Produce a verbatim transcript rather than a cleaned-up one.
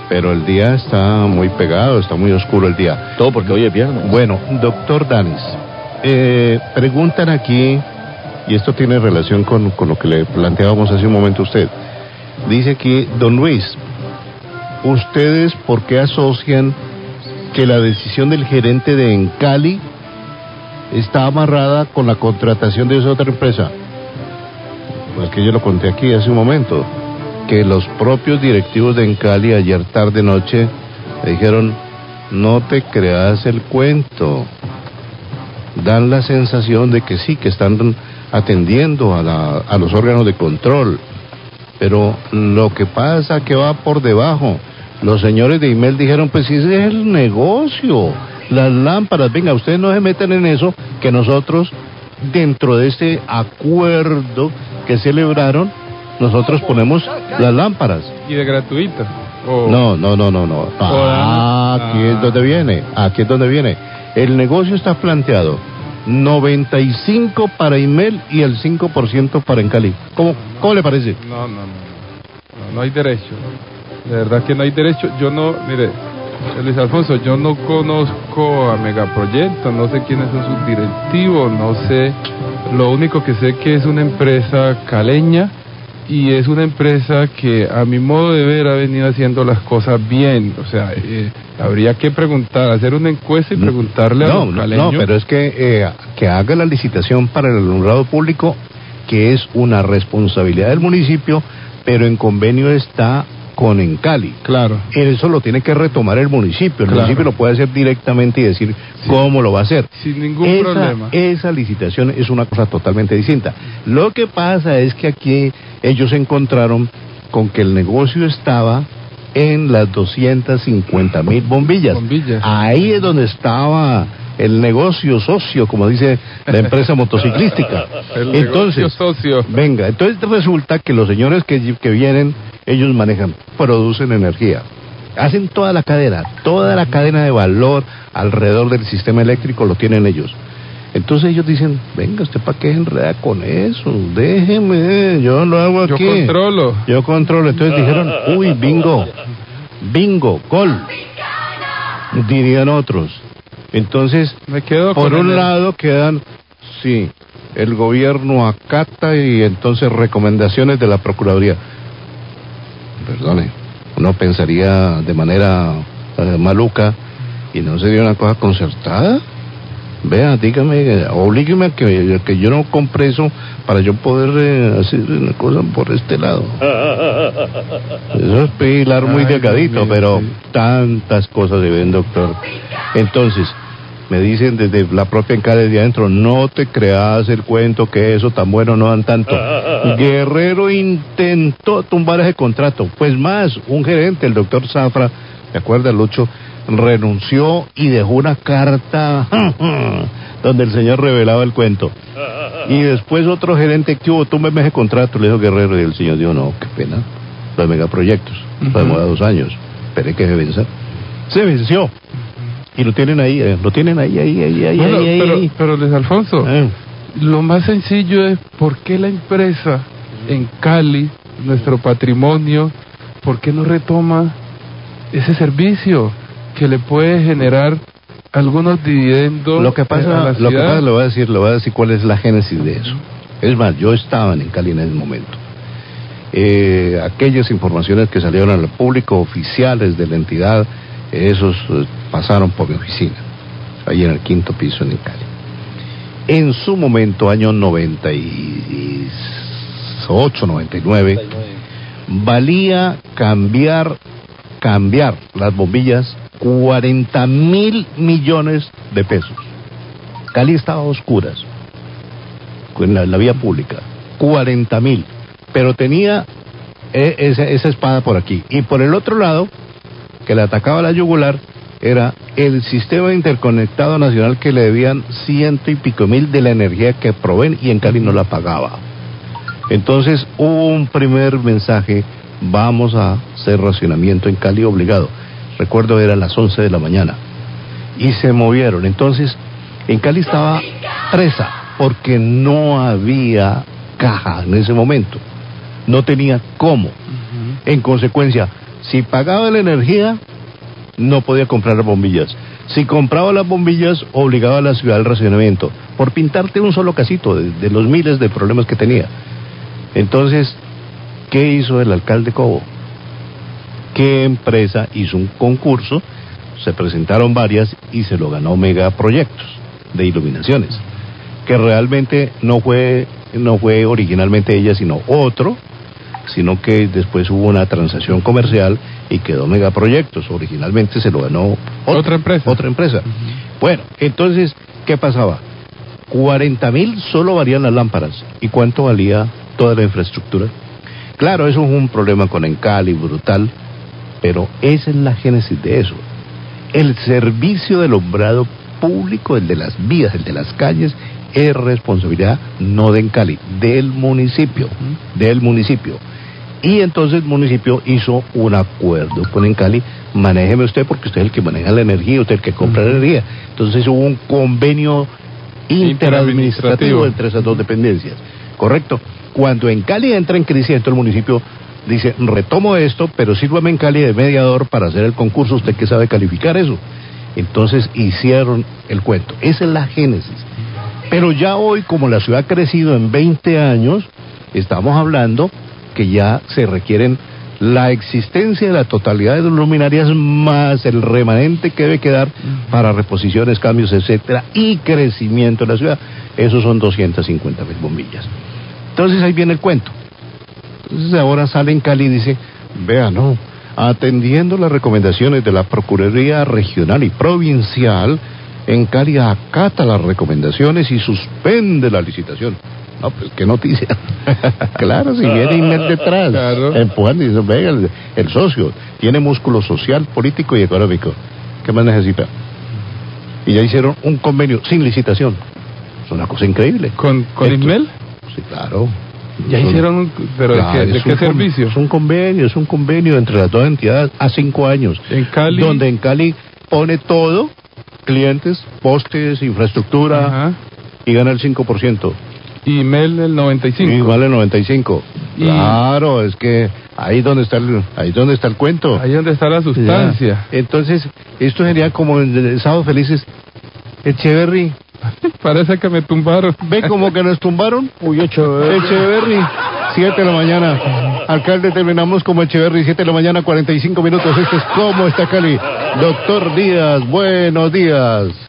pero el día está muy pegado, está muy oscuro el día. Todo porque hoy es viernes. Bueno, doctor Danis, eh, preguntan aquí, y esto tiene relación con, con lo que le planteábamos hace un momento a usted. Dice aquí, don Luis, ¿ustedes por qué asocian que la decisión del gerente de Encali está amarrada con la contratación de esa otra empresa? Pues que yo lo conté aquí hace un momento, que los propios directivos de Encali ayer tarde noche le dijeron, no te creas el cuento. Dan la sensación de que sí, que están atendiendo a, la, a los órganos de control, pero lo que pasa que va por debajo. Los señores de Imel dijeron, pues ese es el negocio, las lámparas, venga, ustedes no se metan en eso, que nosotros, dentro de este acuerdo que celebraron, nosotros ponemos las lámparas. ¿Y de gratuita? O... No, no, no, no, no. Ah, aquí es donde viene, aquí es donde viene. El negocio está planteado, noventa y cinco para Imel y el cinco por ciento para Encali. ¿Cómo, cómo le parece? No, no, no, no, no hay derecho. De verdad que no hay derecho. Yo no, mire, Luis Alfonso, yo no conozco a Megaproyecto, no sé quiénes son sus directivos, no sé. Lo único que sé que es una empresa caleña y es una empresa que a mi modo de ver ha venido haciendo las cosas bien. O sea, eh, habría que preguntar, hacer una encuesta y preguntarle no, a los caleños. No, pero es que eh, que haga la licitación para el alumbrado público, que es una responsabilidad del municipio, pero en convenio está con Encali. Claro. Eso lo tiene que retomar el municipio. El claro. municipio lo puede hacer directamente y decir sí. cómo lo va a hacer. Sin ningún esa, problema. Esa licitación es una cosa totalmente distinta. Lo que pasa es que aquí ellos se encontraron con que el negocio estaba en las doscientas cincuenta mil bombillas. bombillas. Ahí es donde estaba el negocio socio, como dice la empresa motociclística. el entonces, negocio socio. Venga, entonces resulta que los señores que, que vienen, ellos manejan, producen energía, hacen toda la cadena, toda la cadena de valor alrededor del sistema eléctrico lo tienen ellos. Entonces ellos dicen, venga, ¿usted para qué se enreda con eso? Déjeme, yo lo hago aquí. Yo controlo. Yo controlo. Entonces dijeron, uy, bingo, bingo, gol, dirían otros. Entonces, Me quedo por con un el... lado quedan, sí, el gobierno acata y entonces recomendaciones de la Procuraduría. Perdone, uno pensaría de manera eh, maluca y no sería una cosa concertada. Vea, dígame, oblígueme a que, que yo no compre eso para yo poder eh, hacer una cosa por este lado. Eso es pilar muy Ay, delgadito, mire, pero sí. tantas cosas se ven, doctor. Entonces, me dicen desde la propia Encali de adentro, no te creas el cuento que eso tan bueno no dan tanto. Guerrero intentó tumbar ese contrato. Pues más, un gerente, el doctor Zafra, ¿te acuerdas, Lucho? Renunció y dejó una carta donde el señor revelaba el cuento. Y después otro gerente que hubo, túmbeme ese contrato, le dijo Guerrero, y el señor dijo, no, qué pena, lo de megaproyectos, uh-huh. lo demora dos años, esperé que se venza. Se venció. Y lo tienen ahí, eh, lo tienen ahí, ahí, ahí, ahí, bueno, ahí, pero, ahí. pero Luis Alfonso, eh. lo más sencillo es por qué la empresa en Cali, nuestro patrimonio, por qué no retoma ese servicio que le puede generar algunos dividendos. Lo que pasa, a la lo que ciudad. pasa, lo voy a decir, lo voy a decir cuál es la génesis de eso. Es más, yo estaba en Cali en ese momento. Eh, aquellas informaciones que salieron al público oficiales de la entidad, esos eh, pasaron por mi oficina, ahí en el quinto piso en Cali. En su momento, año noventa y ocho, noventa y nueve, valía cambiar, cambiar las bombillas cuarenta mil millones de pesos. Cali estaba a oscuras, en la, la vía pública, cuarenta mil, pero tenía eh, esa, esa espada por aquí. Y por el otro lado, que le atacaba la yugular, era el sistema interconectado nacional que le debían ciento y pico mil de la energía que proveen y en Cali no la pagaba. Entonces hubo un primer mensaje, vamos a hacer racionamiento en Cali obligado. Recuerdo era a las once de la mañana y se movieron. Entonces en Cali estaba presa porque no había caja en ese momento, no tenía cómo. Uh-huh. En consecuencia, Si pagaba la energía, no podía comprar las bombillas. Si compraba las bombillas, obligaba a la ciudad al racionamiento, por pintarte un solo casito de, de los miles de problemas que tenía. Entonces, ¿qué hizo el alcalde Cobo? ¿Qué empresa hizo un concurso? Se presentaron varias y se lo ganó Megaproyectos de iluminaciones, que realmente no fue, no fue originalmente ella, sino otro, sino que después hubo una transacción comercial y quedó Megaproyectos. Originalmente se lo ganó otra, otra empresa. Otra empresa. Uh-huh. Bueno, entonces, ¿qué pasaba? cuarenta mil solo valían las lámparas. ¿Y cuánto valía toda la infraestructura? Claro, eso es un problema con Encali brutal, pero esa es la génesis de eso. El servicio del alumbrado público, el de las vías, el de las calles, es responsabilidad no de Encali, del municipio, uh-huh. del municipio. Y entonces el municipio hizo un acuerdo con Encali: manéjeme usted porque usted es el que maneja la energía, usted es el que compra la energía. Entonces hubo un convenio interadministrativo entre esas dos dependencias, ¿correcto? Cuando Encali entra en crisis, entonces el municipio dice: retomo esto, pero sírvame Encali de mediador para hacer el concurso, usted que sabe calificar eso. Entonces hicieron el cuento. Esa es la génesis. Pero ya hoy, como la ciudad ha crecido en veinte años, estamos hablando que ya se requieren la existencia de la totalidad de las luminarias más el remanente que debe quedar para reposiciones, cambios, etcétera, y crecimiento de la ciudad. Esos son doscientas cincuenta mil bombillas. Entonces ahí viene el cuento. Entonces ahora sale en Cali y dice: vea, no, atendiendo las recomendaciones de la Procuraduría Regional y Provincial, en Cali acata las recomendaciones y suspende la licitación. No, pues qué noticia. Claro, si viene Inmet detrás, claro, empujando y dice: venga, el, el socio tiene músculo social, político y económico. ¿Qué más necesita? Y ya hicieron un convenio sin licitación. Es una cosa increíble. ¿Con, con Inmel? Sí, claro. Ya son, hicieron un... ¿Pero claro, de qué, de qué servicio? Es un convenio, es un convenio entre las dos entidades a cinco años. ¿En Cali? Donde en Cali pone todo, clientes, postes, infraestructura, ajá, y gana el cinco por ciento. Y Mel el noventa y cinco. Y vale el noventa y cinco. Y... claro, es que ahí donde está el, ahí donde está el cuento. Ahí donde está la sustancia. Ya. Entonces, esto sería como el Sábado Felices. Echeverry. Parece que me tumbaron. ¿Ve como que nos tumbaron? Uy, Echeverry. Echeverry, siete de la mañana. Alcalde, terminamos como Echeverry, siete de la mañana, cuarenta y cinco minutos. Este es Cómo está Cali. Doctor Díaz, buenos días.